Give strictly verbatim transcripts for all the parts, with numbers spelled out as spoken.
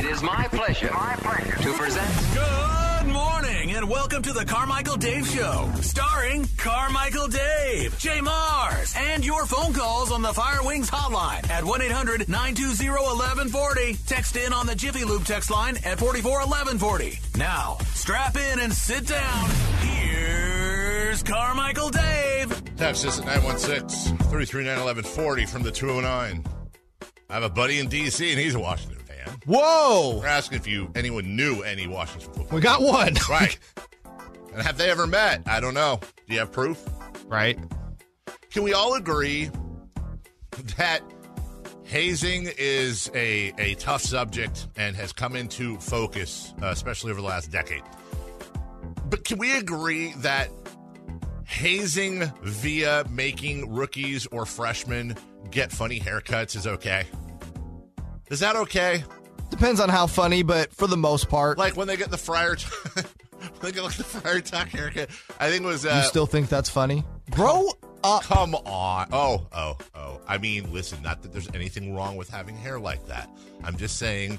It is my pleasure, my pleasure to present. Good morning and welcome to the Carmichael Dave Show, starring Carmichael Dave, Jay Mars, and your phone calls on the Firewings hotline at one eight hundred nine two zero one one four zero. Text in on the Jiffy Lube text line at four four one one four zero. Now, strap in and sit down. Here's Carmichael Dave. Text us at nine one six, three three nine, one one four zero from the two oh nine. I have a buddy in D C and he's a Washington fan. Whoa! We're asking if you anyone knew any Washington football. We got one. Right. And have they ever met? I don't know. Do you have proof? Right. Can we all agree that hazing is a, a tough subject and has come into focus, uh, especially over the last decade? But can we agree that hazing via making rookies or freshmen get funny haircuts is okay? Is that okay? Depends on how funny, but for the most part. Like when they get the Friar T- when they get like the Friar Tuck haircut, I think it was... Uh, you still think that's funny? Grow up. Come on. Oh, oh, oh. I mean, listen, not that there's anything wrong with having hair like that. I'm just saying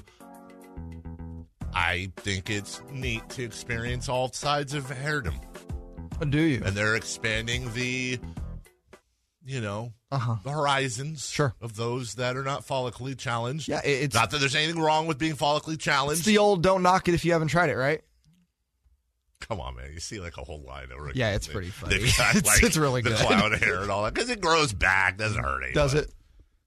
I think it's neat to experience all sides of hairdom. Do you? And they're expanding the, you know, uh-huh. the horizons sure. of those that are not follically challenged. Yeah, it's not that there's anything wrong with being follically challenged. It's the old don't knock it if you haven't tried it, right? Come on, man. You see like a whole line of Yeah, it's pretty funny. Got, it's, like, it's really the good. The clown hair and all that. Because it grows back. Doesn't hurt anyone. Does it?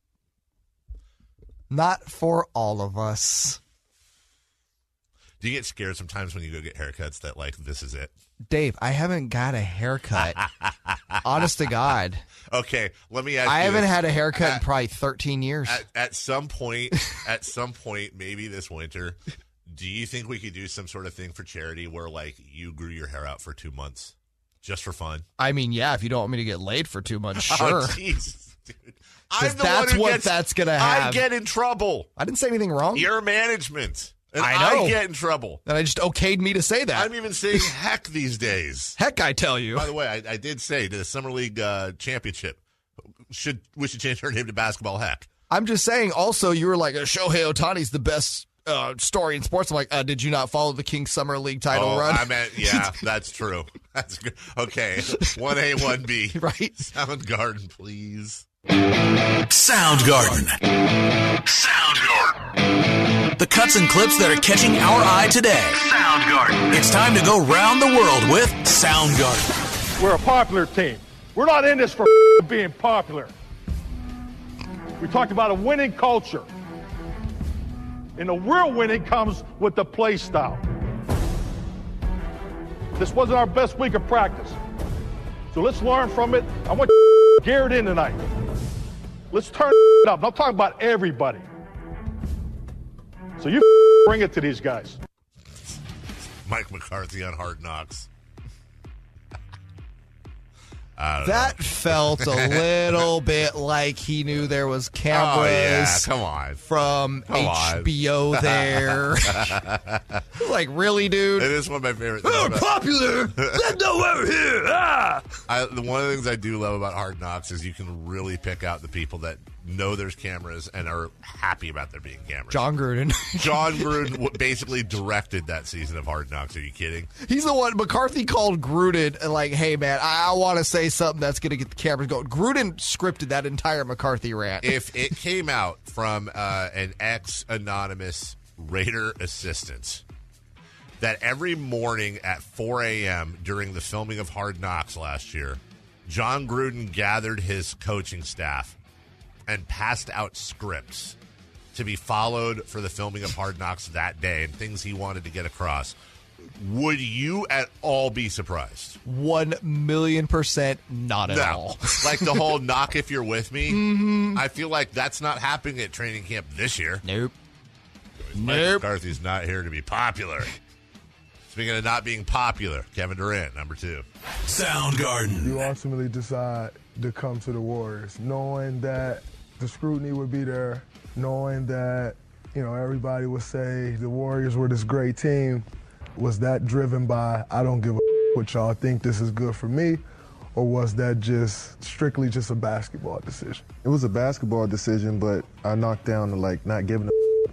Not for all of us. Do you get scared sometimes when you go get haircuts that, like, this is it? Dave, I haven't got a haircut. Honest to God. Okay, let me ask I you haven't this. had a haircut at, in probably thirteen years. At, at some point, at some point, maybe this winter, do you think we could do some sort of thing for charity where, like, you grew your hair out for two months just for fun? I mean, yeah, if you don't want me to get laid for two months, sure. Oh, Jesus, dude. I'm the that's one who what gets, that's going to have. I get in trouble. I didn't say anything wrong. Your management. And I know. I get in trouble. And I just okayed me to say that. I'm even saying heck these days. Heck, I tell you. By the way, I, I did say the Summer League uh, Championship, should we should change our name to Basketball Heck. I'm just saying, also, you were like, Shohei Ohtani's the best uh, story in sports. I'm like, uh, did you not follow the Kings Summer League title oh, run? I meant, yeah, that's true. That's good. Okay, one A, one B. Right. Soundgarden, please. Soundgarden. Soundgarden. The cuts and clips that are catching our eye today. Soundgarden. It's time to go round the world with Soundgarden. We're a popular team. We're not in this for being popular. We talked about a winning culture. And the real winning comes with the play style. This wasn't our best week of practice. So let's learn from it. I want geared in tonight. Let's turn it up. I'm talking about everybody. So you bring it to these guys. Mike McCarthy on Hard Knocks. That know. felt a little bit like he knew there was cameras. Oh, yeah. Come on. From Come H B O on. there. Like, really, dude? It is one of my favorite things. Oh, popular. Let's go over here. Ah. I, the, one of the things I do love about Hard Knocks is you can really pick out the people that know there's cameras and are happy about there being cameras. Jon Gruden. Jon Gruden basically directed that season of Hard Knocks. Are you kidding? He's the one. McCarthy called Gruden and like, hey, man, I, I want to say something that's going to get the cameras going. Gruden scripted that entire McCarthy rant. If it came out from uh, an ex-anonymous Raider assistant that every morning at four a.m. during the filming of Hard Knocks last year, Jon Gruden gathered his coaching staff and passed out scripts to be followed for the filming of Hard Knocks that day and things he wanted to get across, would you at all be surprised? One million percent not at no. all. Like the whole knock if you're with me, mm-hmm. I feel like that's not happening at training camp this year. Nope. Mike Nope. McCarthy's not here to be popular. Speaking of not being popular, Kevin Durant, number two. Soundgarden. You ultimately decide to come to the Warriors, knowing that the scrutiny would be there, knowing that, you know, everybody would say the Warriors were this great team. Was that driven by, I don't give a what y'all think, this is good for me? Or was that just strictly just a basketball decision? It was a basketball decision, but I knocked down to, like, not giving a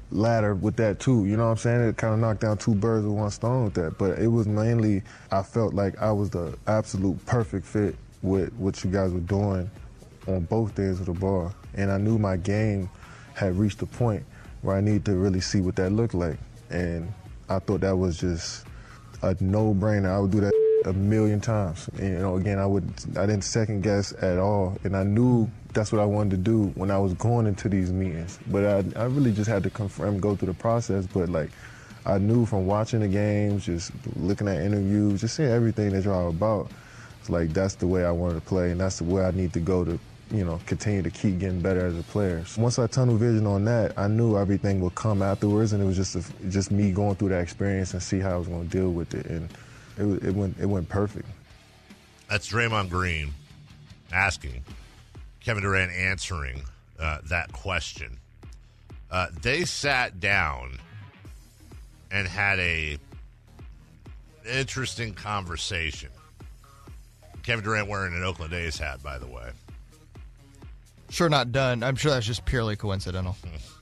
ladder with that too. You know what I'm saying? It kind of knocked down two birds with one stone with that. But it was mainly, I felt like I was the absolute perfect fit with what you guys were doing on both ends of the ball. And I knew my game had reached a point where I needed to really see what that looked like. And I thought that was just a no-brainer. I would do that a million times. And, you know, again, I would, I didn't second guess at all. And I knew that's what I wanted to do when I was going into these meetings. But I, I really just had to confirm, go through the process. But like, I knew from watching the games, just looking at interviews, just seeing everything that y'all about. It's like, that's the way I wanted to play, and that's the way I need to go to, you know, continue to keep getting better as a player. So once I tunnel vision on that, I knew everything would come afterwards, and it was just a, just me going through that experience and see how I was going to deal with it, and it, it went it went perfect. That's Draymond Green asking, Kevin Durant answering uh, that question. Uh, they sat down and had a interesting conversation. Kevin Durant wearing an Oakland A's hat, by the way. Sure, not done. I'm sure that's just purely coincidental.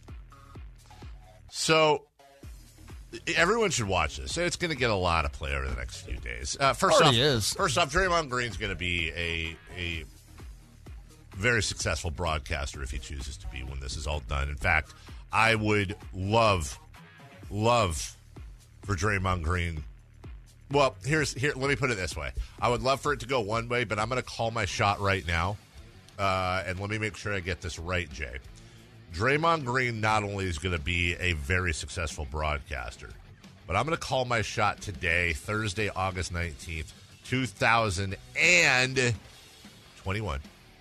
So, everyone should watch this. It's going to get a lot of play over the next few days. Uh, first Already off, is. First off, Draymond Green's going to be a a very successful broadcaster if he chooses to be when this is all done. In fact, I would love, love for Draymond Green. Well, here's here. Let me put it this way. I would love for it to go one way, but I'm going to call my shot right now. Uh, and let me make sure I get this right, Jay. Draymond Green not only is going to be a very successful broadcaster, but I'm going to call my shot today, Thursday, August nineteenth, two thousand twenty-one.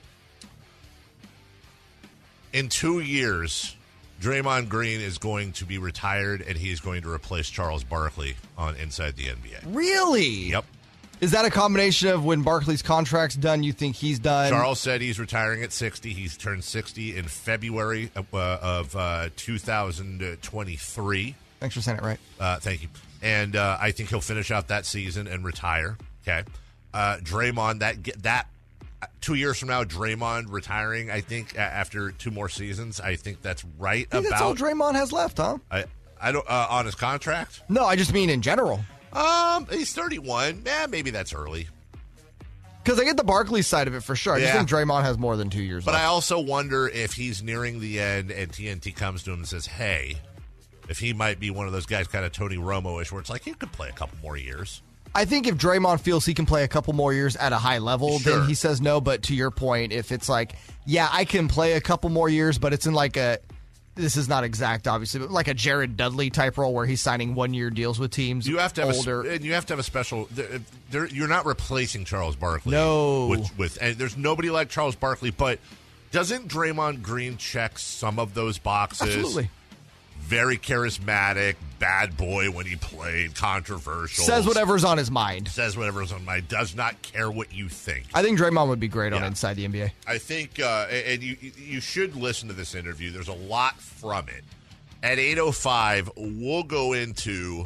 In two years, Draymond Green is going to be retired, and he is going to replace Charles Barkley on Inside the N B A. Really? Yep. Is that a combination of when Barkley's contract's done, you think he's done? Charles said he's retiring at sixty. He's turned sixty in February of, uh, of uh, two thousand twenty-three. Thanks for saying it right. Uh, thank you. And uh, I think he'll finish out that season and retire. Okay. Uh, Draymond, that that two years from now, Draymond retiring, I think, after two more seasons, I think that's right I think about. that's all Draymond has left, huh? I, I don't, uh, on his contract? No, I just mean in general. Um, he's thirty-one. Eh, maybe that's early. Because I get the Barkley side of it for sure. I just Yeah. think Draymond has more than two years But left. I also wonder if he's nearing the end and T N T comes to him and says, hey, if he might be one of those guys, kind of Tony Romo-ish, where it's like, he could play a couple more years. I think if Draymond feels he can play a couple more years at a high level, Sure. then he says no. But to your point, if it's like, yeah, I can play a couple more years, but it's in like a, this is not exact, obviously, but like a Jared Dudley type role where he's signing one-year deals with teams. You have to have older. a, and you have to have a special. There, there, you're not replacing Charles Barkley. No. with, with and there's nobody like Charles Barkley. But doesn't Draymond Green check some of those boxes? Absolutely. Very charismatic, bad boy when he played, controversial. Says whatever's on his mind. Says whatever's on mind. Does not care what you think. I think Draymond would be great on Yeah. Inside the N B A. I think, uh, and you you should listen to this interview. There's a lot from it. At eight oh five, we'll go into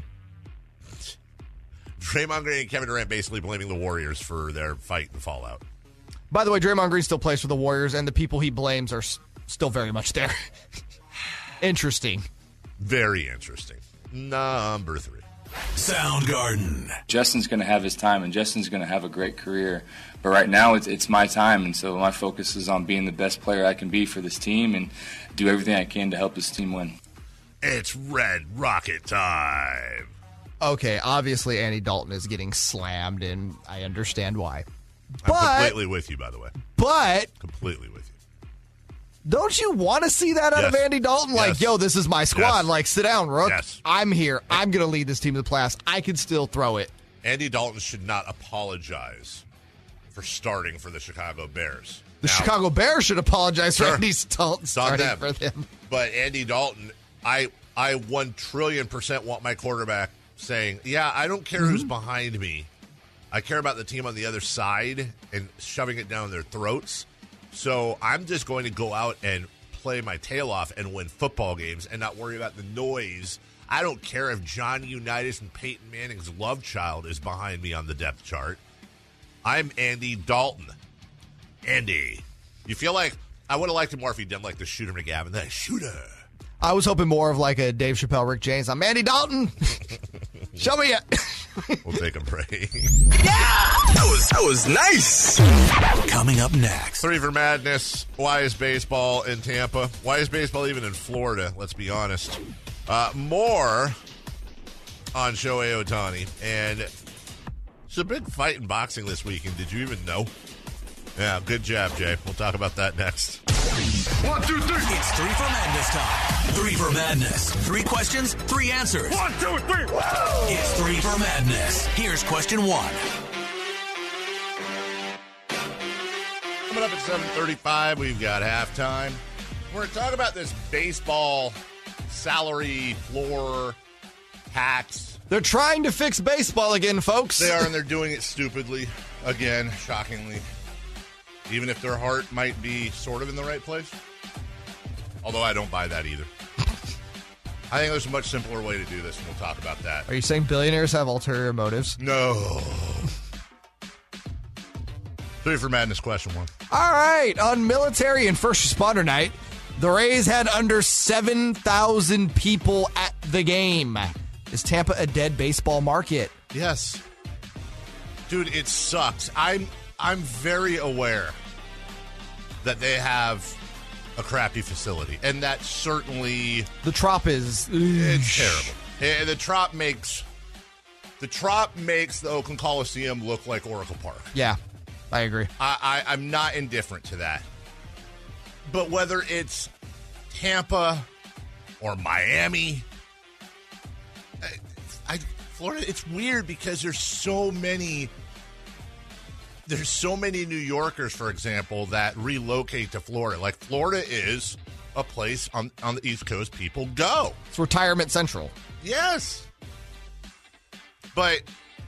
Draymond Green and Kevin Durant basically blaming the Warriors for their fight and fallout. By the way, Draymond Green still plays for the Warriors, and the people he blames are s- still very much there. Interesting. Very interesting. Number three. Soundgarden. Justin's going to have his time, and Justin's going to have a great career. But right now, it's it's my time, and so my focus is on being the best player I can be for this team and do everything I can to help this team win. It's Red Rocket time. Okay, obviously Andy Dalton is getting slammed, and I understand why. I'm But, completely with you, by the way. but Completely with you. don't you want to see that out Yes. of Andy Dalton? Like, Yes. yo, this is my squad. Yes. Like, sit down, Rook. Yes. I'm here. I'm going to lead this team to the playoffs. I can still throw it. Andy Dalton should not apologize for starting for the Chicago Bears. The Now, Chicago Bears should apologize Sure. for Andy Dalton It's on starting them. for them. But Andy Dalton, I I one trillion percent want my quarterback saying, yeah, I don't care who's behind me. I care about the team on the other side and shoving it down their throats. So I'm just going to go out and play my tail off and win football games and not worry about the noise. I don't care if John Unitas and Peyton Manning's love child is behind me on the depth chart. I'm Andy Dalton. Andy. You feel like I would have liked it more if he'd done like the Shooter McGavin. The Shooter. I was hoping more of like a Dave Chappelle, Rick James. I'm Andy Dalton. Show me it. We'll take a break. That was, that was nice. Coming up next. Three for Madness. Why is baseball in Tampa? Why is baseball even in Florida? Let's be honest. Uh, more on Shohei Ohtani. And it's a big fight in boxing this weekend. Did you even know? Yeah, good job, Jay. We'll talk about that next. One, two, three. It's three for Madness time. Three for Madness. Three questions, three answers. One, two, three. Woo! It's three for Madness. Here's question one. Coming up at seven thirty-five, we've got halftime. We're going to talk about this baseball salary floor tax. They're trying to fix baseball again, folks. They are, and they're doing it stupidly. Again, shockingly. Even if their heart might be sort of in the right place. Although I don't buy that either. I think there's a much simpler way to do this, and we'll talk about that. Are you saying billionaires have ulterior motives? No. Three for Madness, question one. All right. On military and first responder night, the Rays had under seven thousand people at the game. Is Tampa a dead baseball market? Yes. Dude, it sucks. I'm I'm very aware that they have a crappy facility, and that certainly The Trop is it's terrible. Eh, The Trop makes the Trop makes the Oakland Coliseum look like Oracle Park. Yeah, I agree. I, I I'm not indifferent to that. But whether it's Tampa or Miami, I, I Florida, it's weird because there's so many. There's so many New Yorkers, for example, that relocate to Florida. Like, Florida is a place on, on the East Coast people go. It's retirement central. Yes. But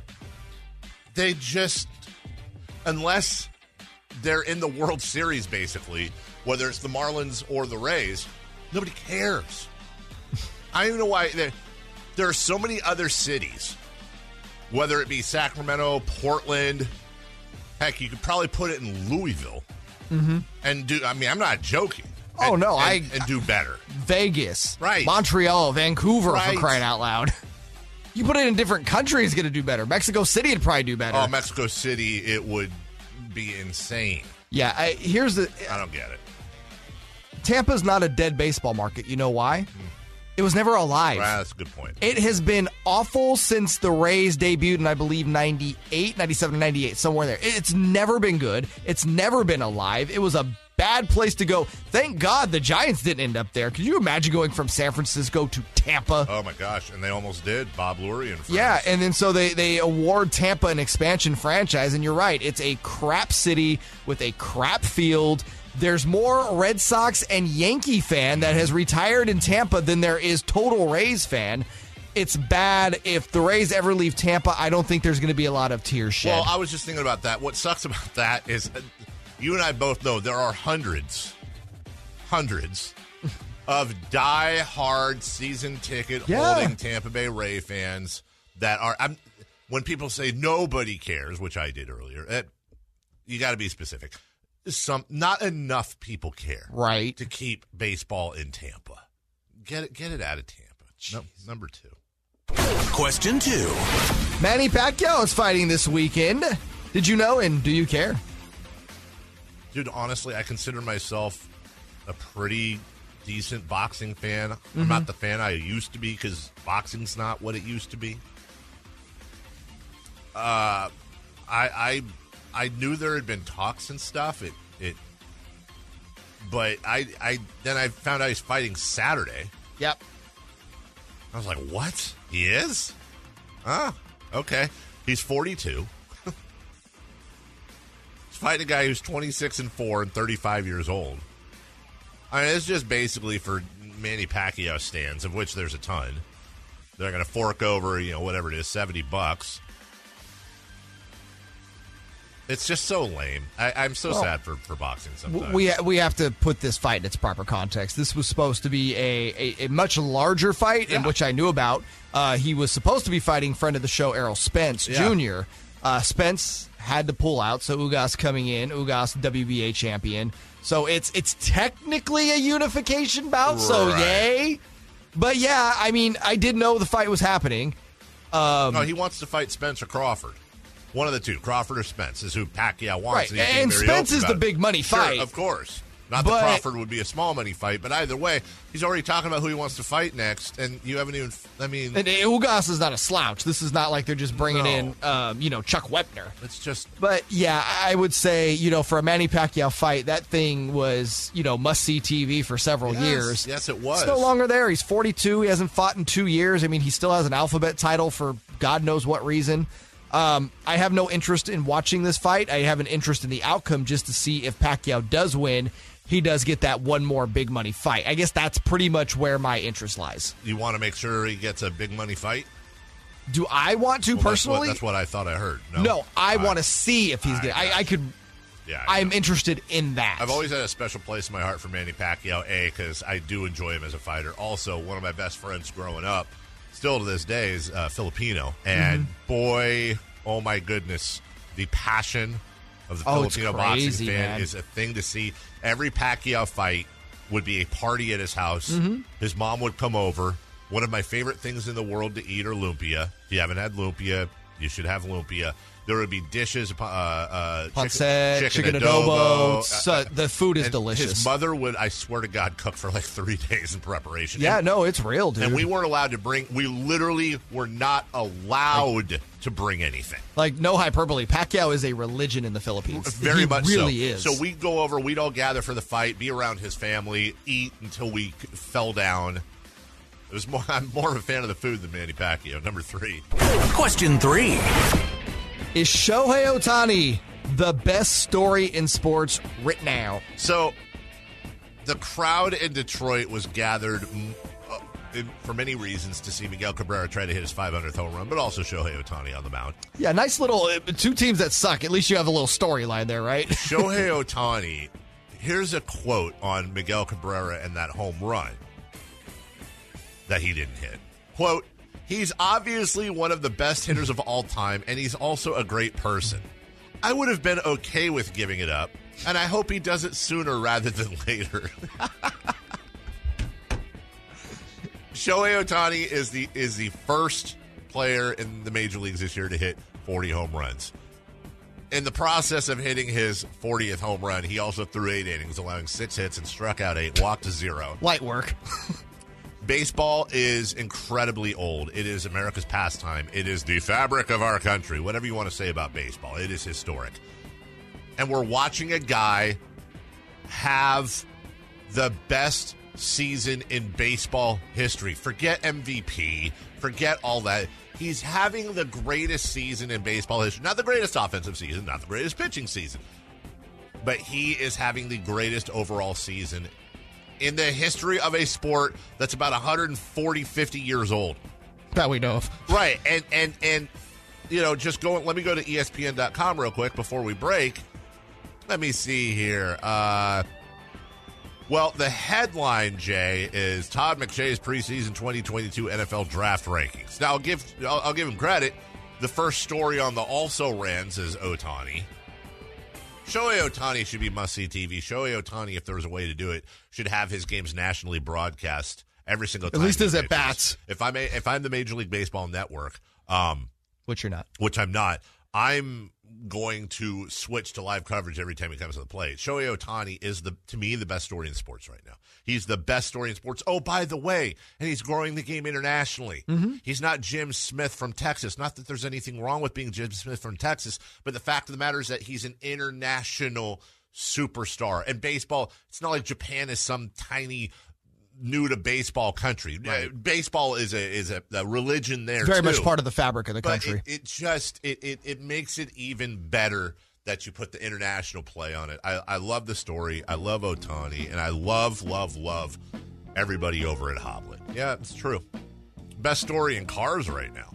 they just, unless they're in the World Series, basically, whether it's the Marlins or the Rays, nobody cares. I don't even know why. There, there are so many other cities, whether it be Sacramento, Portland. Heck, you could probably put it in Louisville mm-hmm. and do. I mean, I'm not joking. Oh and, no, and, I and do better. Vegas, right? Montreal, Vancouver, right. for crying out loud. You put it in different countries, going to do better. Mexico City would probably do better. Oh, Mexico City, it would be insane. Yeah, I, here's the. I don't get it. Tampa's not a dead baseball market. You know why? Mm. It was never alive. Right, that's a good point. It has been awful since the Rays debuted in, I believe, ninety-eight, ninety-seven, ninety-eight, somewhere there. It's never been good. It's never been alive. It was a bad place to go. Thank God the Giants didn't end up there. Could you imagine going from San Francisco to Tampa? Oh, my gosh. And they almost did. Bob Lurie and friends. Yeah, and then so they, they award Tampa an expansion franchise, and you're right. It's a crap city with a crap field. There's more Red Sox and Yankee fan that has retired in Tampa than there is total Rays fan. It's bad. If the Rays ever leave Tampa, I don't think there's going to be a lot of tears shed. Well, I was just thinking about that. What sucks about that is you and I both know there are hundreds, hundreds of die-hard season ticket Yeah. holding Tampa Bay Ray fans that are. I'm, when people say nobody cares, which I did earlier, it, you got to be specific. Some not enough people care, right, to keep baseball in Tampa. Get it, get it out of Tampa. No, number two. Question two. Manny Pacquiao is fighting this weekend. Did you know, and do you care? Dude, honestly, I consider myself a pretty decent boxing fan. Mm-hmm. I'm not the fan I used to be because boxing's not what it used to be. Uh, I, I, I knew there had been talks and stuff. It, it, but I, I then I found out he's fighting Saturday. Yep. I was like, what? He is? Ah, okay. He's forty-two. He's fighting a guy who's twenty-six and four and thirty-five years old. I mean, it's just basically for Manny Pacquiao stands, of which there's a ton. They're going to fork over, you know, whatever it is, seventy bucks. It's just so lame. I, I'm so well, sad for, for boxing sometimes. We we have to put this fight in its proper context. This was supposed to be a, a, a much larger fight, yeah. in which I knew about. Uh, he was supposed to be fighting friend of the show, Errol Spence yeah. Junior Uh, Spence had to pull out, so Ugas coming in. Ugas, W B A champion. So it's it's technically a unification bout, so Right. yay. But yeah, I mean, I did know the fight was happening. Um, no, he wants to fight Spence or Crawford. One of the two, Crawford or Spence, is who Pacquiao wants. Right, And, he's being and very Spence open is about the it. big money Sure, fight. of course. Not But- that Crawford would be a small money fight, but either way, he's already talking about who he wants to fight next, and you haven't even, I mean, and Ugas is not a slouch. This is not like they're just bringing No. in, um, you know, Chuck Wepner. it's just, But yeah, I would say, you know, for a Manny Pacquiao fight, that thing was, you know, must-see T V for several Yes, years. yes, it was. It's no longer there. He's forty-two. He hasn't fought in two years. I mean, he still has an alphabet title for God knows what reason. Um, I have no interest in watching this fight. I have an interest in the outcome just to see if Pacquiao does win. He does get that one more big money fight. I guess that's pretty much where my interest lies. you want to make sure he gets a big money fight? Do I want to Well, personally? That's what, that's what I thought I heard. No, no, I All want to right. see if he's I good. I, got I you. could. Yeah, I I'm know. interested in that. I've always had a special place in my heart for Manny Pacquiao, A, because I do enjoy him as a fighter. Also, one of my best friends growing up, still to this day, is uh, Filipino. And Mm-hmm. boy, oh my goodness, the passion of the Oh, it's Filipino crazy, boxing fan man. is a thing to see. Every Pacquiao fight would be a party at his house. Mm-hmm. His mom would come over. One of my favorite things in the world to eat are lumpia. If you haven't had lumpia, you should have lumpia. There would be dishes, uh, uh, Pancet, chicken, chicken adobo. adobo. So, the food is And delicious. His mother would, I swear to God, cook for like three days in preparation. yeah, And, no, it's real, dude. and we weren't allowed to bring, we literally were not allowed to bring anything. like, no hyperbole. Pacquiao is a religion in the Philippines. Very he much really so. is. So we'd go over, we'd all gather for the fight, be around his family, eat until we fell down. It was more, I'm more of a fan of the food than Manny Pacquiao. Number three. Question three. Is Shohei Ohtani the best story in sports right now? So, the crowd in Detroit was gathered mm, uh, in, for many reasons to see Miguel Cabrera try to hit his five hundredth home run, but also Shohei Ohtani on the mound. Yeah, nice little uh, two teams that suck. At least you have a little storyline there, right? Shohei Ohtani, here's a quote on Miguel Cabrera and that home run that he didn't hit. Quote, "He's obviously one of the best hitters of all time, and he's also a great person. I would have been okay with giving it up, and I hope he does it sooner rather than later." Shohei Ohtani is the is the first player in the major leagues this year to hit forty home runs. In the process of hitting his fortieth home run, he also threw eight innings, allowing six hits and struck out eight, walked to zero. Light work. Baseball is incredibly old. It is America's pastime. It is the fabric of our country. Whatever you want to say about baseball, it is historic. And we're watching a guy have the best season in baseball history. Forget M V P. Forget all that. He's having the greatest season in baseball history. Not the greatest offensive season, not the greatest pitching season. But he is having the greatest overall season in the history of a sport that's about one forty, fifty years old. That we know of. Right. And, and, and you know, just go, let me go to E S P N dot com real quick before we break. Let me see here. Uh, well, the headline, Jay, is Todd McShay's preseason twenty twenty-two N F L draft rankings. Now, I'll give I'll, I'll give him credit. The first story on the also rans is Ohtani. Shohei Ohtani should be must-see T V. Shohei Ohtani, if there was a way to do it, should have his games nationally broadcast every single time. At least he his pitches. at-bats. If I'm a, if I'm the Major League Baseball Network, um, Which you're not. which I'm not, I'm going to switch to live coverage every time he comes to the plate. Shohei Ohtani is, the to me, the best story in sports right now. He's the best story in sports. Oh, by the way, and he's growing the game internationally. Mm-hmm. He's not Jim Smith from Texas. Not that there's anything wrong with being Jim Smith from Texas, but the fact of the matter is that he's an international superstar. And baseball, it's not like Japan is some tiny new to baseball country. Right. Uh, baseball is a is a, a religion there. Very too. much part of the fabric of the But country. It, it just it, it it makes it even better that you put the international play on it. I, I love the story. I love Ohtani, and I love love love everybody over at Hoblet. Yeah, it's true. Best story in cars right now.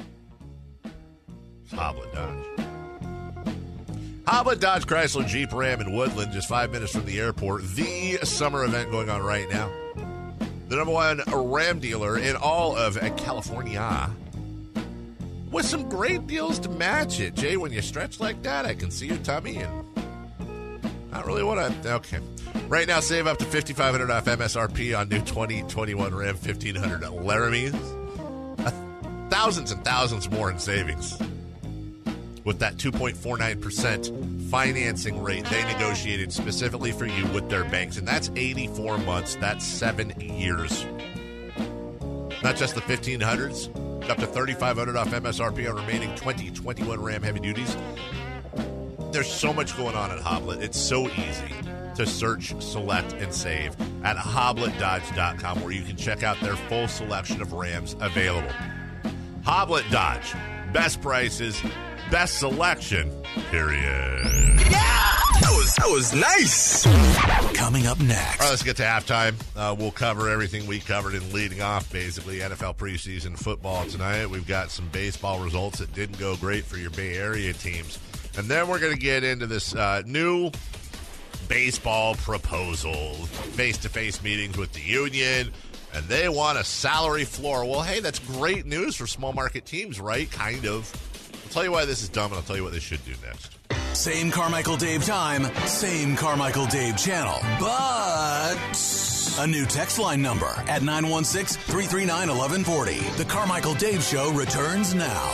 It's Hoblet Dodge. Hoblet Dodge Chrysler Jeep Ram in Woodland, just five minutes from the airport. The summer event going on right now. The number one Ram dealer in all of California, with some great deals to match it. Jay, when you stretch like that, I can see your tummy, and Not really what I... Okay. Right now, save up to fifty-five hundred dollars off M S R P on new twenty twenty-one Ram fifteen hundred Laramies. Thousands and thousands more in savings. With that two point four nine percent financing rate they negotiated specifically for you with their banks. And that's eighty-four months. That's seven years. Not just the fifteen hundreds. Up to thirty-five hundred dollars off M S R P on remaining twenty twenty-one Ram heavy duties. There's so much going on at Hoblet. It's so easy to search, select, and save at hoblet dodge dot com, where you can check out their full selection of Rams available. Hoblet Dodge. Best prices, best selection, period. Yeah! That was, that was nice. Coming up next. All right, let's get to halftime. Uh, we'll cover everything we covered in leading off, basically, N F L preseason football tonight. We've got some baseball results that didn't go great for your Bay Area teams. And then we're going to get into this uh, new baseball proposal, face-to-face meetings with the union, and they want a salary floor. Well, hey, that's great news for small market teams, right? Kind of. I'll tell you why this is dumb, and I'll tell you what they should do next. Same Carmichael Dave time, same Carmichael Dave channel, but a new text line number at nine one six, three three nine, one one four zero. The Carmichael Dave Show returns now.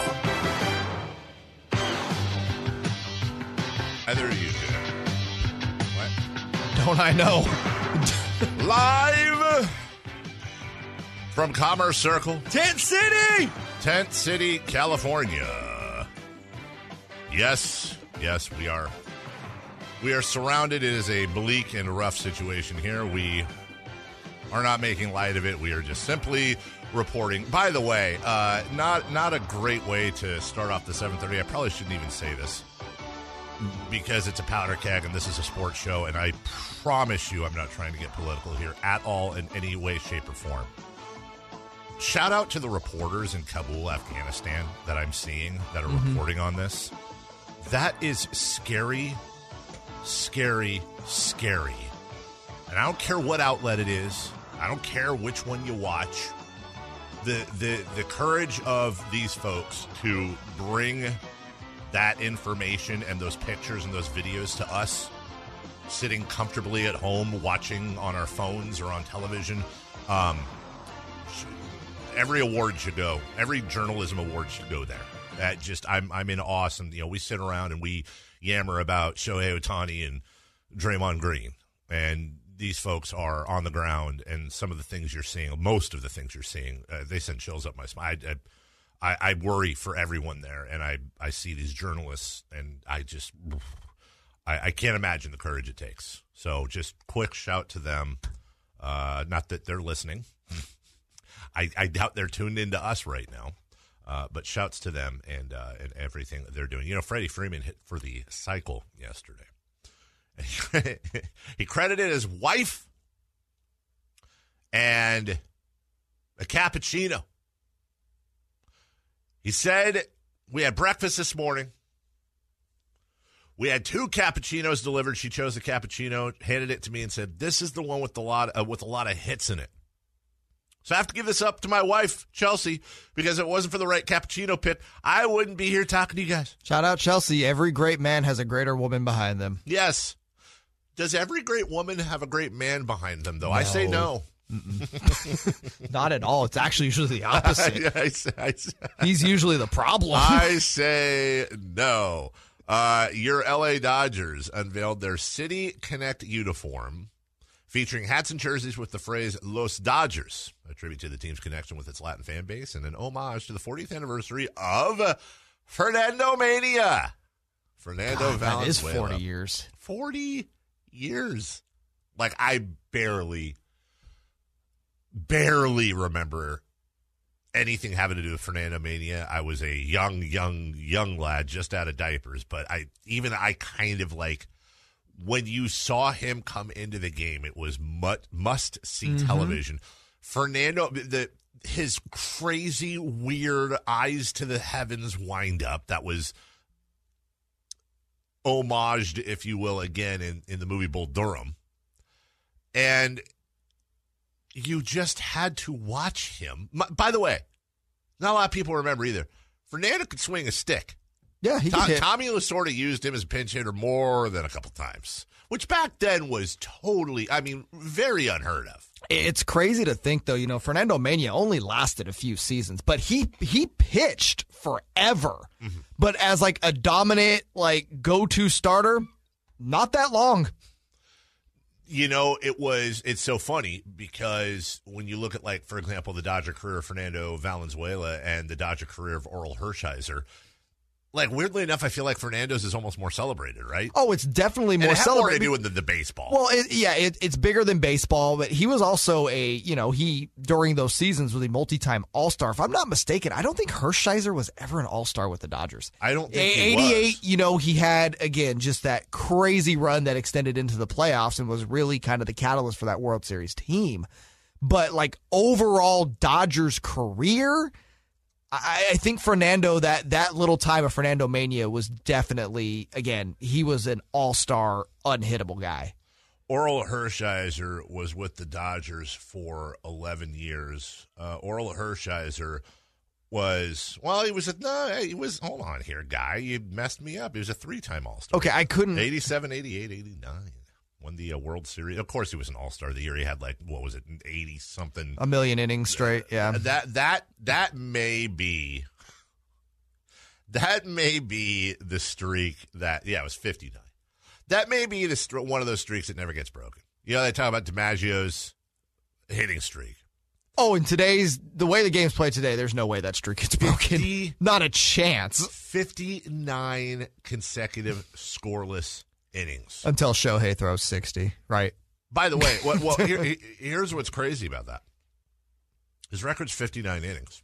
Either of you do it. What? Don't I know? Live from Commerce Circle, Tent City! Tent City, California. Yes, yes, we are. We are surrounded. It is a bleak and rough situation here. We are not making light of it. We are just simply reporting. By the way, uh, not not a great way to start off the seven thirty. I probably shouldn't even say this, because it's a powder keg and this is a sports show, and I promise you I'm not trying to get political here at all in any way, shape, or form. Shout out to the reporters in Kabul, Afghanistan that I'm seeing that are mm-hmm. reporting on this. That is scary, scary, scary. And I don't care what outlet it is. I don't care which one you watch. The the the courage of these folks to bring that information and those pictures and those videos to us, sitting comfortably at home, watching on our phones or on television. Um, every award should go. Every journalism award should go there. That just, I'm I'm in awe. And, you know, we sit around and we yammer about Shohei Ohtani and Draymond Green. And these folks are on the ground, and some of the things you're seeing, most of the things you're seeing, uh, they send chills up my spine. I, I, I, I worry for everyone there, and I, I see these journalists, and I just, I, I can't imagine the courage it takes. So just quick shout to them. Uh, not that they're listening. I, I doubt they're tuned into us right now, uh, but shouts to them and uh, and everything that they're doing. You know, Freddie Freeman hit for the cycle yesterday. He credited his wife and a cappuccino. He said, we had breakfast this morning. We had two cappuccinos delivered. She chose a cappuccino, handed it to me, and said, this is the one with a lot uh, with a lot of hits in it. So I have to give this up to my wife, Chelsea, because if it wasn't for the right cappuccino pick, I wouldn't be here talking to you guys. Shout out Chelsea. Every great man has a greater woman behind them. Yes. Does every great woman have a great man behind them, though? No. I say no. Not at all. It's actually usually the opposite. I, I, I, He's usually the problem. I say no. Uh, your L A Dodgers unveiled their City Connect uniform featuring hats and jerseys with the phrase Los Dodgers, a tribute to the team's connection with its Latin fan base and an homage to the fortieth anniversary of Fernando Mania. Fernando God, Valenzuela. That is forty years. forty years. Like, I barely, barely remember anything having to do with Fernando Mania. I was a young, young, young lad just out of diapers, but I even I kind of like, when you saw him come into the game, it was must, must-see mm-hmm. television. Fernando, the his crazy, weird eyes to the heavens wind-up that was homaged, if you will, again in, in the movie Bull Durham. And you just had to watch him. By the way, not a lot of people remember either. Fernando could swing a stick. Yeah, he Tom, could hit. Tommy was sort of used him as a pinch hitter more than a couple times, which back then was totally, I mean, very unheard of. It's crazy to think, though, you know, Fernando Mania only lasted a few seasons, but he he pitched forever. Mm-hmm. But as like a dominant, like go-to starter, not that long. You know, it was, it's so funny because when you look at, like, for example, the Dodger career of Fernando Valenzuela and the Dodger career of Oral Hershiser, like, weirdly enough, I feel like Fernando's is almost more celebrated, right? Oh, it's definitely more and it had celebrated. more to do with the, the baseball. Well, it, yeah, it, it's bigger than baseball, but he was also a, you know, he, during those seasons, was a multi-time All-Star. If I'm not mistaken, I don't think Hershiser was ever an All-Star with the Dodgers. I don't think he eighty-eight, was. You know, he had, again, just that crazy run that extended into the playoffs and was really kind of the catalyst for that World Series team. But, like, overall Dodgers career, I, I think Fernando, that, that little time of Fernando Mania was definitely, again, he was an all-star, unhittable guy. Oral Hershiser was with the Dodgers for eleven years. Uh, Oral Hershiser was, well, he was a, no, he was, hold on here, guy. You messed me up. He was a three-time All-Star. Okay, I couldn't. eighty-seven, eighty-eight, eighty-nine. Won the uh, World Series. Of course, he was an All-Star the year. He had, like, what was it, eighty-something. A million innings straight, yeah. That that that may be that may be the streak that yeah, it was fifty-nine. That may be the one of those streaks that never gets broken. You know, they talk about DiMaggio's hitting streak. Oh, in today's the way the game's played today, there's no way that streak gets broken. fifty, Not a chance. fifty-nine consecutive scoreless innings until Shohei throws sixty. Right. By the way, what, well, here, here's what's crazy about that. His record's fifty-nine innings.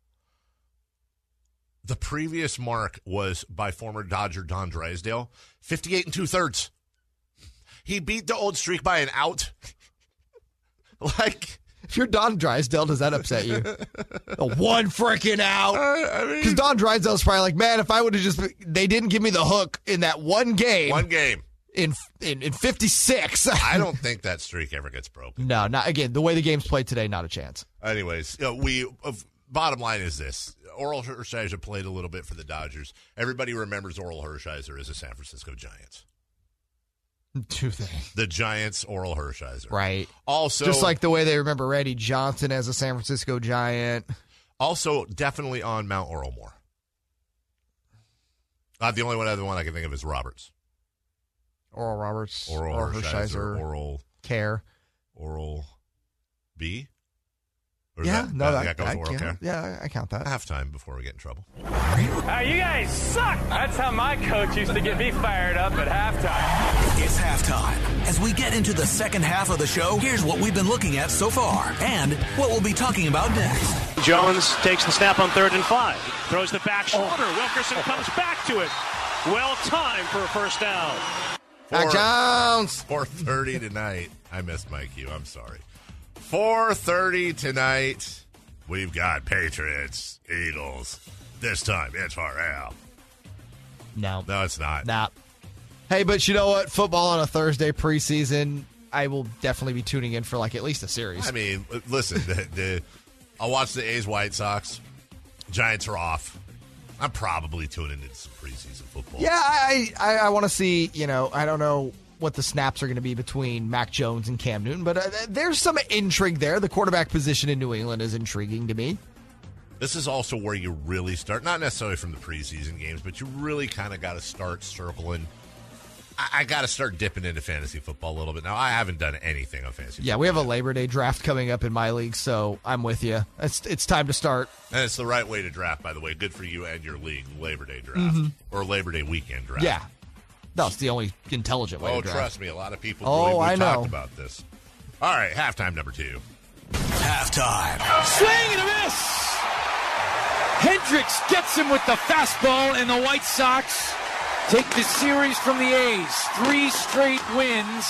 The previous mark was by former Dodger Don Drysdale, fifty-eight and two-thirds. He beat the old streak by an out. Like, if you're Don Drysdale, does that upset you? One freaking out. Because I mean, Don Drysdale's probably like, man, if I would have just, they didn't give me the hook in that one game. One game. In in, in fifty-six. I don't think that streak ever gets broken. No, not again. The way the game's played today, not a chance. Anyways, you know, we uh, bottom line is this. Oral Hershiser played a little bit for the Dodgers. Everybody remembers Oral Hershiser as a San Francisco Giants. Do they? The Giants, Oral Hershiser. Right. Also, just like the way they remember Randy Johnson as a San Francisco Giant. Also, definitely on Mount Oralmore. Uh, the only one other one I can think of is Roberts. Oral Roberts. Oral, Oral Hershiser. Hershiser. Oral. Care. Oral B. Or yeah, that, no, that, that, that goes I, oral yeah, care. yeah, I count that. Halftime before we get in trouble. Uh, you guys suck. That's how my coach used to get me fired up at halftime. It's halftime. As we get into the second half of the show, here's what we've been looking at so far and what we'll be talking about next. Jones takes the snap on third and five. Throws the back shoulder. Oh. Wilkerson comes back to it. Well timed for a first down. Mac Jones. four thirty tonight. I missed my cue. I'm sorry. four thirty tonight. We've got Patriots, Eagles. This time it's for real. No. No, it's not. Nah. Hey, but you know what? Football on a Thursday preseason, I will definitely be tuning in for like at least a series. I mean, listen, the, the I'll watch the A's White Sox. Giants are off. I'm probably tuning into some preseason football. Yeah, I I, I want to see, you know, I don't know what the snaps are going to be between Mac Jones and Cam Newton, but uh, there's some intrigue there. The quarterback position in New England is intriguing to me. This is also where you really start, not necessarily from the preseason games, but you really kind of got to start circling. I, I got to start dipping into fantasy football a little bit. Now, I haven't done anything on fantasy yeah, football. we have yet. a Labor Day draft coming up in my league, so I'm with you. It's, it's time to start. And it's the right way to draft, by the way. Good for you and your league, Labor Day draft. Mm-hmm. Or Labor Day weekend draft. Yeah. No, it's the only intelligent way oh, to draft. trust me, a lot of people Oh, believe we I talked know. about this. All right, halftime number two. Halftime. Swing and a miss. Hendricks gets him with the fastball, and the White Sox take the series from the A's. Three straight wins.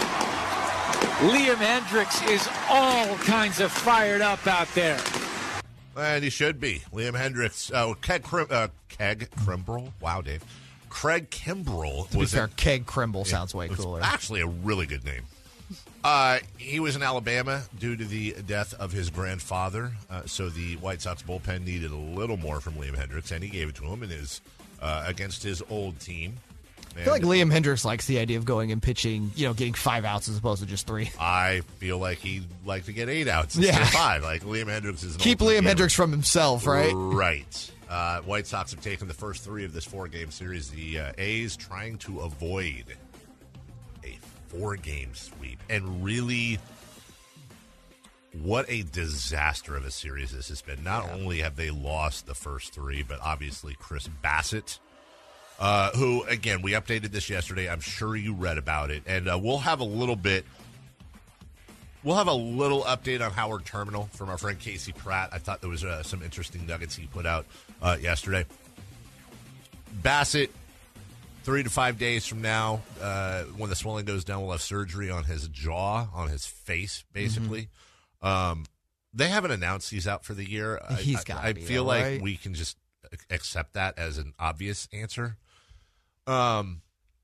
Liam Hendricks is all kinds of fired up out there. And he should be. Liam Hendricks. Uh, Keg, Krim, uh, Keg Kimbrell. Wow, Dave. Craig Kimbrell To be was fair, a, Keg Krimble sounds way was cooler. actually a really good name. Uh, he was in Alabama due to the death of his grandfather, uh, so the White Sox bullpen needed a little more from Liam Hendriks, and he gave it to him in his, uh, against his old team. I feel like Liam Hendriks likes the idea of going and pitching, you know, getting five outs as opposed to just three. I feel like he'd like to get eight outs instead Yeah. of five. Like Liam Hendriks is an Keep ultimate Liam gamer. Hendriks from himself, right? Right. Uh, White Sox have taken the first three of this four-game series. The uh, A's trying to avoid a four-game sweep. And really, what a disaster of a series this has been. Not only have they lost the first three, but obviously Chris Bassett, uh, who, again, we updated this yesterday. I'm sure you read about it. And uh, we'll have a little bit, we'll have a little update on Howard Terminal from our friend Casey Pratt. I thought there was uh, some interesting nuggets he put out uh, yesterday. Bassett, three to five days from now, uh, when the swelling goes down, we'll have surgery on his jaw, on his face, basically. Mm-hmm. Um, they haven't announced he's out for the year. He's I, got. I, I feel though, like right? we can just accept that as an obvious answer. Um,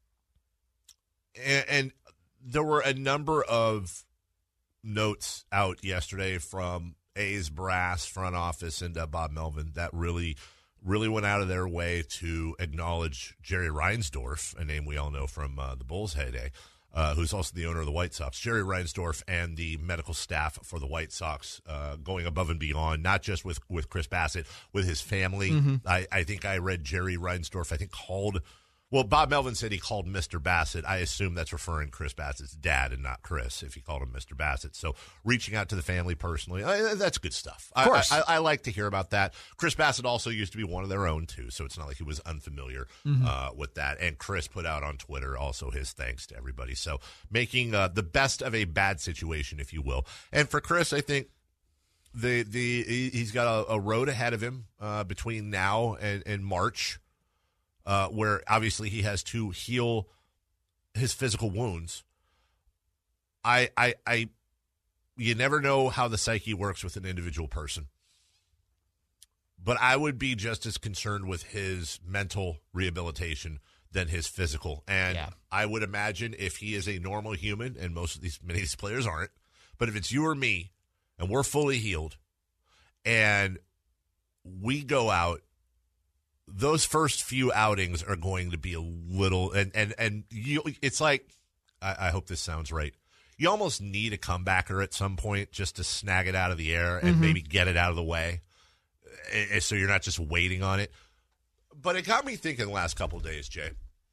and, and there were a number of notes out yesterday from A's brass, front office, and uh, Bob Melvin that really, really went out of their way to acknowledge Jerry Reinsdorf, a name we all know from uh, the Bulls heyday, uh, who's also the owner of the White Sox. Jerry Reinsdorf and the medical staff for the White Sox uh, going above and beyond, not just with, with Chris Bassett, with his family. Mm-hmm. I, I think I read Jerry Reinsdorf, I think, called – well, Bob Melvin said he called Mister Bassett. I assume that's referring to Chris Bassett's dad and not Chris, if he called him Mister Bassett. So reaching out to the family personally, uh, that's good stuff. Of course. I, I, I like to hear about that. Chris Bassett also used to be one of their own, too, so it's not like he was unfamiliar Mm-hmm. uh, with that. And Chris put out on Twitter also his thanks to everybody. So making uh, the best of a bad situation, if you will. And for Chris, I think the the he's got a, a road ahead of him uh, between now and, and March. Uh, where obviously he has to heal his physical wounds. I, I, I, you never know how the psyche works with an individual person, but I would be just as concerned with his mental rehabilitation than his physical. And Yeah. I would imagine if he is a normal human, and most of these, many of these players aren't, but if it's you or me and we're fully healed and we go out, those first few outings are going to be a little, and and and you, it's like, I, I hope this sounds right. You almost need a comebacker at some point just to snag it out of the air and Mm-hmm. maybe get it out of the way, eh, so you're not just waiting on it. But it got me thinking the last couple of days, Jay.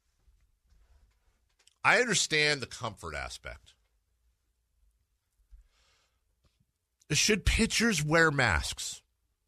I understand the comfort aspect. Should pitchers wear masks?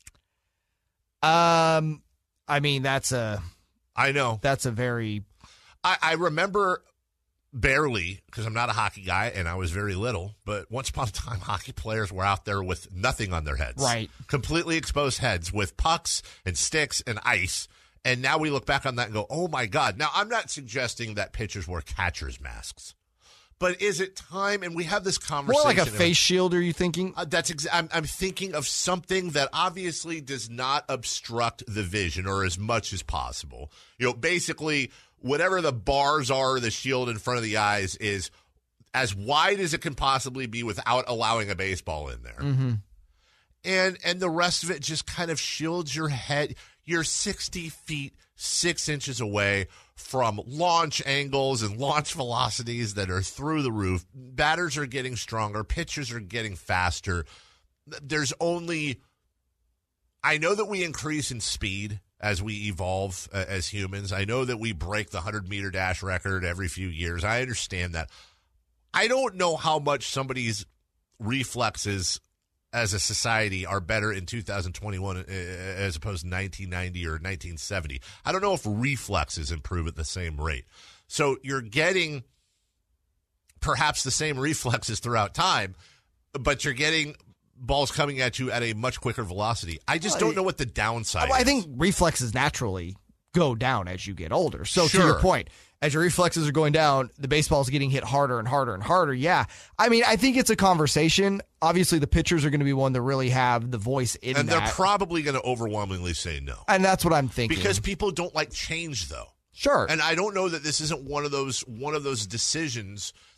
Um, I mean, that's a I know. that's a very I, I remember barely, because I'm not a hockey guy and I was very little, but once upon a time, hockey players were out there with nothing on their heads. Right. Completely exposed heads with pucks and sticks and ice. And now we look back on that and go, oh, my God. Now, I'm not suggesting that pitchers wear catcher's masks. But is it time? And we have this conversation. more like a face shield. Are you thinking? Uh, that's ex- I'm, I'm thinking of something that obviously does not obstruct the vision or as much as possible. You know, basically, whatever the bars are, the shield in front of the eyes is as wide as it can possibly be without allowing a baseball in there. Mm-hmm. And and the rest of it just kind of shields your head. You're sixty feet, six inches away from launch angles and launch velocities that are through the roof. Batters are getting stronger. Pitchers are getting faster. There's only, I know that we increase in speed as we evolve uh, as humans. I know that we break the hundred-meter dash record every few years. I understand that. I don't know how much somebody's reflexes as a society are better in two thousand twenty-one as opposed to nineteen ninety or nineteen seventy. I don't know if reflexes improve at the same rate. So you're getting perhaps the same reflexes throughout time, but you're getting balls coming at you at a much quicker velocity. I just Well, don't know what the downside Well, I is. think reflexes naturally go down as you get older. So to Sure. your point, as your reflexes are going down, the baseball's getting hit harder and harder and harder. Yeah. I mean, I think it's a conversation. Obviously, the pitchers are going to be one that really have the voice in and that. they're probably going to overwhelmingly say no. And that's what I'm thinking. Because people don't like change, though. Sure. And I don't know that this isn't one of those one of those decisions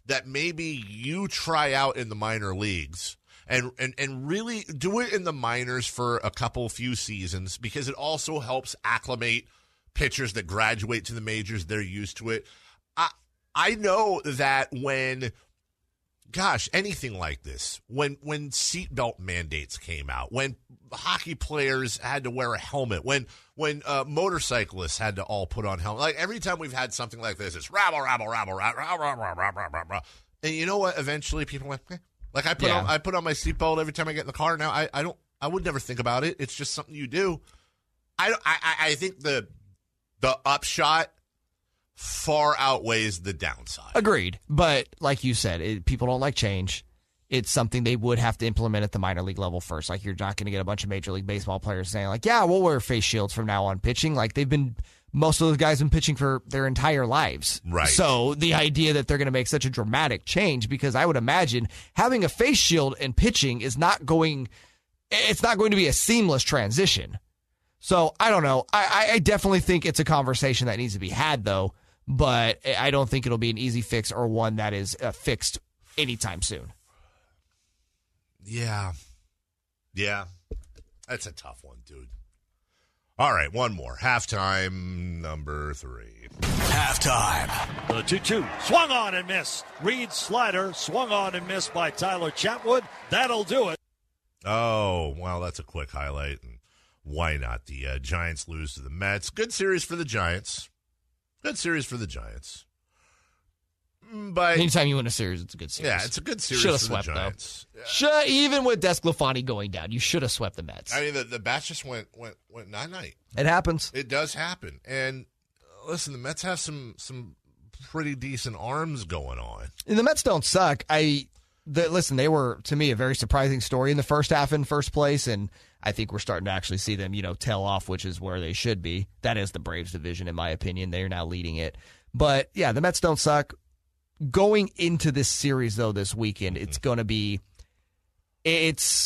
that maybe you try out in the minor leagues and, and, and really do it in the minors for a couple, few seasons, because it also helps acclimate pitchers that graduate to the majors. They're used to it. I, I know that when, gosh, anything like this, when, when seatbelt mandates came out, when hockey players had to wear a helmet, when, when uh, motorcyclists had to all put on helmets, like every time we've had something like this, it's rabble, rabble, rabble, rabble, rabble, rabble, rabble, rabble, rabble. And you know what? Eventually people went, eh. Like I put Yeah. on, I put on my seatbelt every time I get in the car. Now I, I don't, I would never think about it. It's just something you do. I, don't, I, I think the, the upshot far outweighs the downside. Agreed. But like you said, it, people don't like change. It's something they would have to implement at the minor league level first. Like, you're not going to get a bunch of Major League Baseball players saying, like, yeah, we'll wear face shields from now on pitching. Like, they've been, most of those guys have been pitching for their entire lives. Right. So the idea that they're going to make such a dramatic change, because I would imagine having a face shield and pitching is not going, it's not going to be a seamless transition. So I don't know. I, I definitely think it's a conversation that needs to be had, though. But I don't think it'll be an easy fix or one that is uh, fixed anytime soon. Yeah. Yeah. That's a tough one, dude. All right, one more. Halftime number three. Halftime. The two two. Swung on and missed. Reed slider. Swung on and missed by Tyler Chatwood. That'll do it. Oh, well, that's a quick highlight. And why not? The uh, Giants lose to the Mets. Good series for the Giants. Good series for the Giants. But anytime you win a series, it's a good series. Yeah, it's a good series Should've for swept, the Giants. Though. Should, even with Desclafani going down, you should have swept the Mets. I mean, the, the bats just went went went night night. It happens. It does happen. And uh, listen, the Mets have some some pretty decent arms going on. And the Mets don't suck. I the, listen. They were, to me, a very surprising story in the first half in first place, and I think we're starting to actually see them, you know, tail off, which is where they should be. That is the Braves division, in my opinion. They are now leading it. But yeah, the Mets don't suck. Going into this series, though, this weekend, it's going to be it's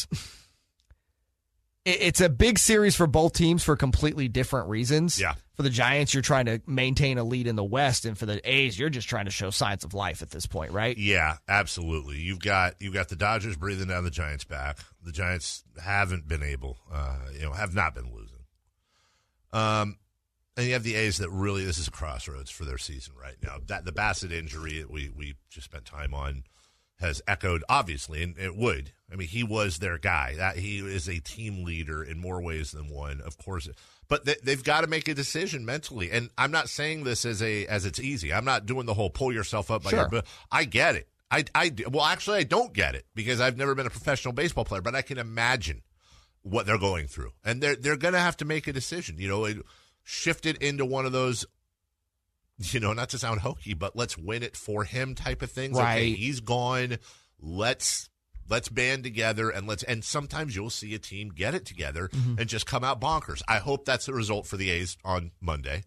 it's a big series for both teams for completely different reasons. Yeah. For the Giants, you're trying to maintain a lead in the West, and for the A's, you're just trying to show signs of life at this point, right? Yeah, absolutely. You've got you've got the Dodgers breathing down the Giants' back. The Giants haven't been able, uh, you know, have not been losing. Um. And you have the A's that really, this is a crossroads for their season right now. That the Bassett injury that we, we just spent time on has echoed, obviously, and it would. I mean, he was their guy. That he is a team leader in more ways than one, of course. But they, they've got to make a decision mentally. And I'm not saying this as a as it's easy. I'm not doing the whole pull yourself up by Sure. your butt. I get it. I, I, well, actually, I don't get it because I've never been a professional baseball player, but I can imagine what they're going through. And they're, they're going to have to make a decision. You know, it, shifted into one of those, you know, not to sound hokey, but let's win it for him type of things. Right. Okay, he's gone. Let's let's band together and let's. And sometimes you'll see a team get it together Mm-hmm. and just come out bonkers. I hope that's the result for the A's on Monday.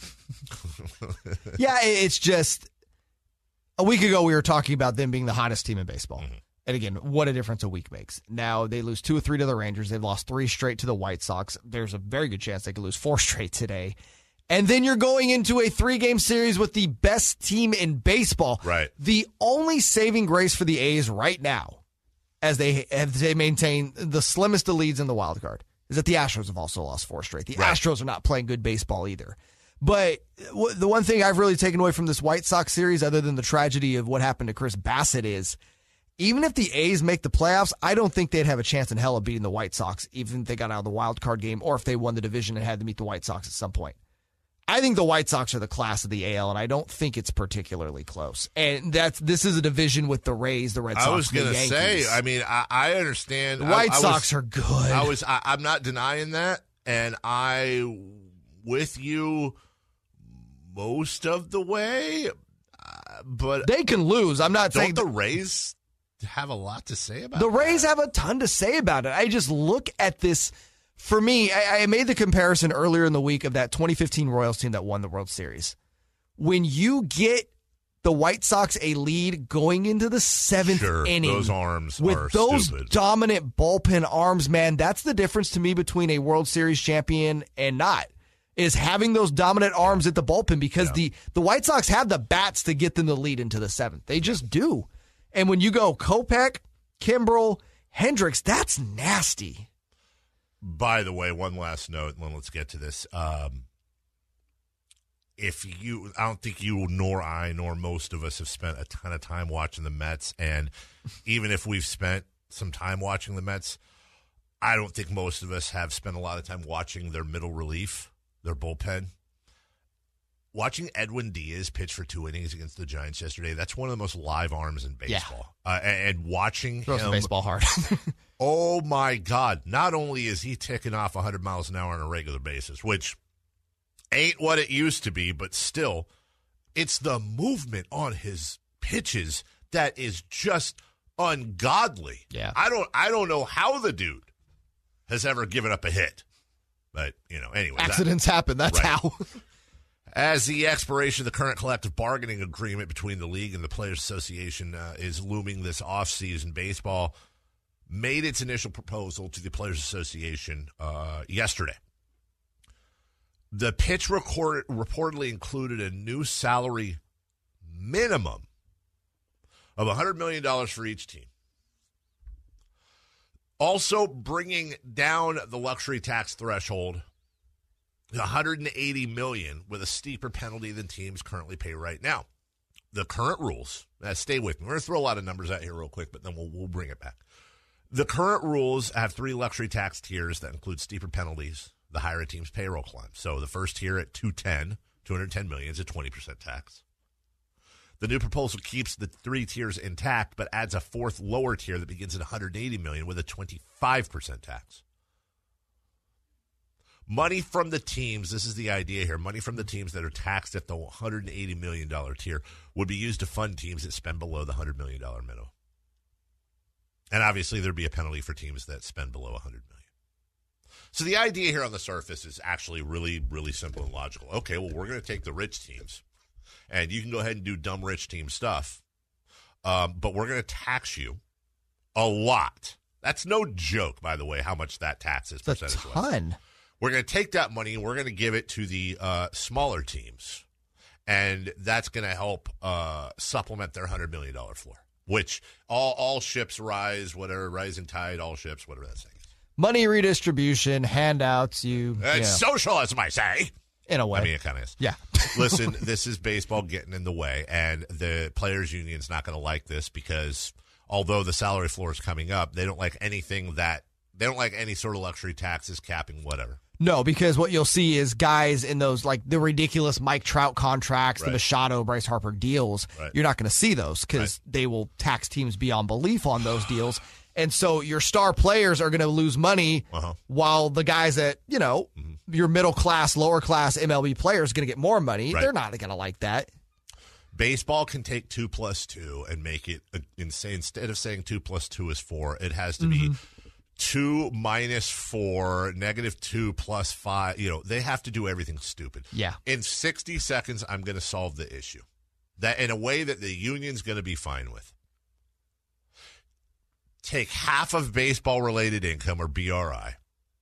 Yeah, it's just a week ago we were talking about them being the hottest team in baseball. Mm-hmm. And again, what a difference a week makes. Now they lose two or three to the Rangers. They've lost three straight to the White Sox. There's a very good chance they could lose four straight today. And then you're going into a three-game series with the best team in baseball. Right. The only saving grace for the A's right now, as they as they maintain the slimmest of leads in the wild card, is that the Astros have also lost four straight. The Right. Astros are not playing good baseball either. But w- the one thing I've really taken away from this White Sox series, other than the tragedy of what happened to Chris Bassett, is even if the A's make the playoffs, I don't think they'd have a chance in hell of beating the White Sox, even if they got out of the wild card game or if they won the division and had to meet the White Sox at some point. I think the White Sox are the class of the A L, and I don't think it's particularly close. And that's this is a division with the Rays, the Red Sox, I was going to say, I mean, I, I understand. The White I, I Sox was, are good. I was, I, I'm not denying that, and I with you most of the way, uh, but they can lose. I'm not don't saying the Rays have a lot to say about the that. Rays have a ton to say about it. I just look at this. For me, I, I made the comparison earlier in the week of that twenty fifteen Royals team that won the World Series. When you get the White Sox a lead going into the seventh Sure, inning, those arms with are those stupid. dominant bullpen arms, man, that's the difference to me between a World Series champion and not. is having those dominant arms at the bullpen because yeah. the, the White Sox have the bats to get them the lead into the seventh. They just do. And when you go Kopech, Kimbrel, Hendricks, that's nasty. By the way, one last note, and then let's get to this. Um, if you, I don't think you nor I nor most of us have spent a ton of time watching the Mets, and even if we've spent some time watching the Mets, I don't think most of us have spent a lot of time watching their middle relief, their bullpen. Watching Edwin Diaz pitch for two innings against the Giants yesterday, that's one of the most live arms in baseball. Yeah. Uh, and, and watching Throws him. baseball hard. Oh, my God. Not only is he ticking off one hundred miles an hour on a regular basis, which ain't what it used to be, but still, it's the movement on his pitches that is just ungodly. Yeah. I don't I don't know how the dude has ever given up a hit. But, you know, anyway. Accidents that, happen. That's right. how. As the expiration of the current collective bargaining agreement between the league and the Players Association uh, is looming this offseason, baseball made its initial proposal to the Players Association uh, yesterday. The pitch record, reportedly included a new salary minimum of one hundred million dollars for each team. Also bringing down the luxury tax threshold to one hundred eighty million dollars with a steeper penalty than teams currently pay right now. The current rules, uh, stay with me. We're going to throw a lot of numbers out here real quick, but then we'll, we'll bring it back. The current rules have three luxury tax tiers that include steeper penalties the higher a team's payroll climbs. So the first tier at two ten, two hundred ten million dollars is a twenty percent tax. The new proposal keeps the three tiers intact, but adds a fourth lower tier that begins at one hundred eighty million dollars with a twenty-five percent tax. Money from the teams, this is the idea here, money from the teams that are taxed at the one hundred eighty million dollars tier would be used to fund teams that spend below the one hundred million dollars minimum. And obviously there'd be a penalty for teams that spend below one hundred million dollars. So the idea here on the surface is actually really, really simple and logical. Okay, well, we're going to take the rich teams, and you can go ahead and do dumb rich team stuff, um, but we're going to tax you a lot. That's no joke, by the way, how much that tax is percentage-wise. A ton. We're going to take that money and we're going to give it to the uh, smaller teams, and that's going to help uh, supplement their one hundred million dollars floor, which all, all ships rise, whatever, rising tide, all ships, whatever that saying is. Money redistribution, handouts, you. Uh, it's you know, socialism, I say. In a way. I mean, it kind of is. Yeah. Listen, this is baseball getting in the way, and the players' union's not going to like this because although the salary floor is coming up, they don't like anything that they don't like any sort of luxury taxes, capping, whatever. No, because what you'll see is guys in those, like the ridiculous Mike Trout contracts, right. the Machado, Bryce Harper deals. Right. You're not going to see those because right. they will tax teams beyond belief on those deals. And so your star players are going to lose money uh-huh. while the guys that, you know, mm-hmm. your middle class, lower class M L B players are going to get more money. Right. They're not going to like that. Baseball can take two plus two and make it insane. Instead of saying two plus two is four, it has to mm-hmm. be two minus four, negative two plus five. You know, they have to do everything stupid. Yeah. In sixty seconds, I'm going to solve the issue. That in a way that the union's going to be fine with. Take half of baseball-related income, or B R I,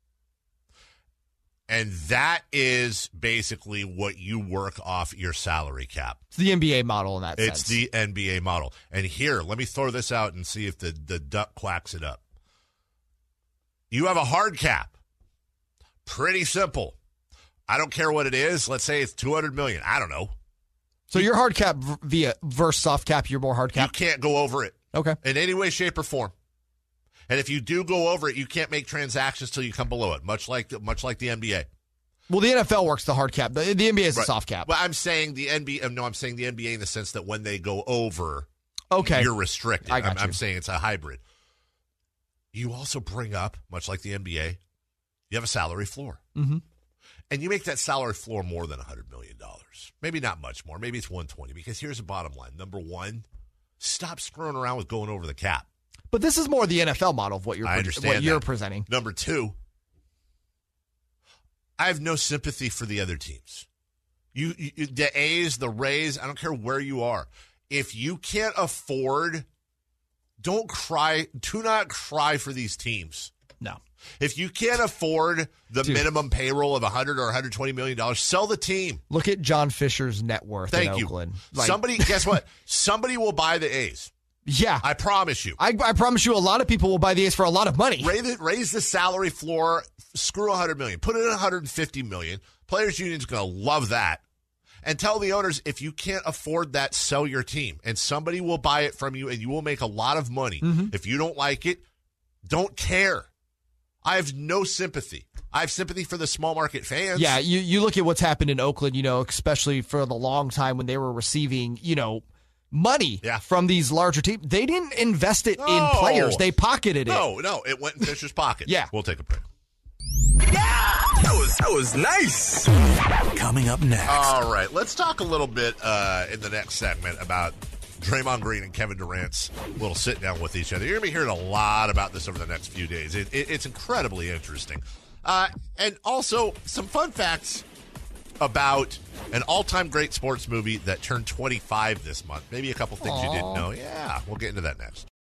and that is basically what you work off your salary cap. It's the N B A model in that it's sense. It's the N B A model. And here, let me throw this out and see if the, the duck quacks it up. You have a hard cap. Pretty simple. I don't care what it is. Let's say it's two hundred million dollars. I don't know. So your hard cap via versus soft cap, you're more hard cap? You can't go over it. Okay. In any way, shape, or form. And if you do go over it, you can't make transactions till you come below it, much like the, much like the N B A. Well, the N F L works the hard cap. The, the N B A is right. the soft cap. Well, I'm saying the N B A. No, I'm saying the N B A in the sense that when they go over, okay, you're restricted. I got I'm, you. I'm saying it's a hybrid. You also bring up, much like the N B A, you have a salary floor. Mm-hmm. And you make that salary floor more than one hundred million dollars. Maybe not much more. Maybe it's one hundred twenty. Because here's the bottom line. Number one, stop screwing around with going over the cap. But this is more the N F L model of what you're, I understand what you're that. presenting. Number two, I have no sympathy for the other teams. You, you, the A's, the Rays, I don't care where you are. If you can't afford, don't cry. Do not cry for these teams. No. If you can't afford the Dude. minimum payroll of one hundred or one hundred twenty million dollars, sell the team. Look at John Fisher's net worth Thank in you. Oakland. Like, Somebody, guess what? Somebody will buy the A's. yeah. I promise you. I, I promise you a lot of people will buy the A's for a lot of money. Raise the, raise the salary floor. Screw one hundred million dollars. Put it at one hundred fifty million dollars. Players Union's going to love that. And tell the owners, if you can't afford that, sell your team. And somebody will buy it from you, and you will make a lot of money. Mm-hmm. If you don't like it, don't care. I have no sympathy. I have sympathy for the small market fans. Yeah, you, you look at what's happened in Oakland, you know, especially for the long time when they were receiving, you know, money Yeah. from these larger teams. They didn't invest it No. in players. They pocketed it. No, no, it went in Fisher's pocket. Yeah. We'll take a break. That was, that was nice. Coming up next. All right, let's talk a little bit uh, in the next segment about Draymond Green and Kevin Durant's little sit down with each other. You're going to be hearing a lot about this over the next few days. It, it, it's incredibly interesting. Uh, and also some fun facts about an all-time great sports movie that turned twenty-five this month. Maybe a couple things you didn't know. Yeah, we'll get into that next.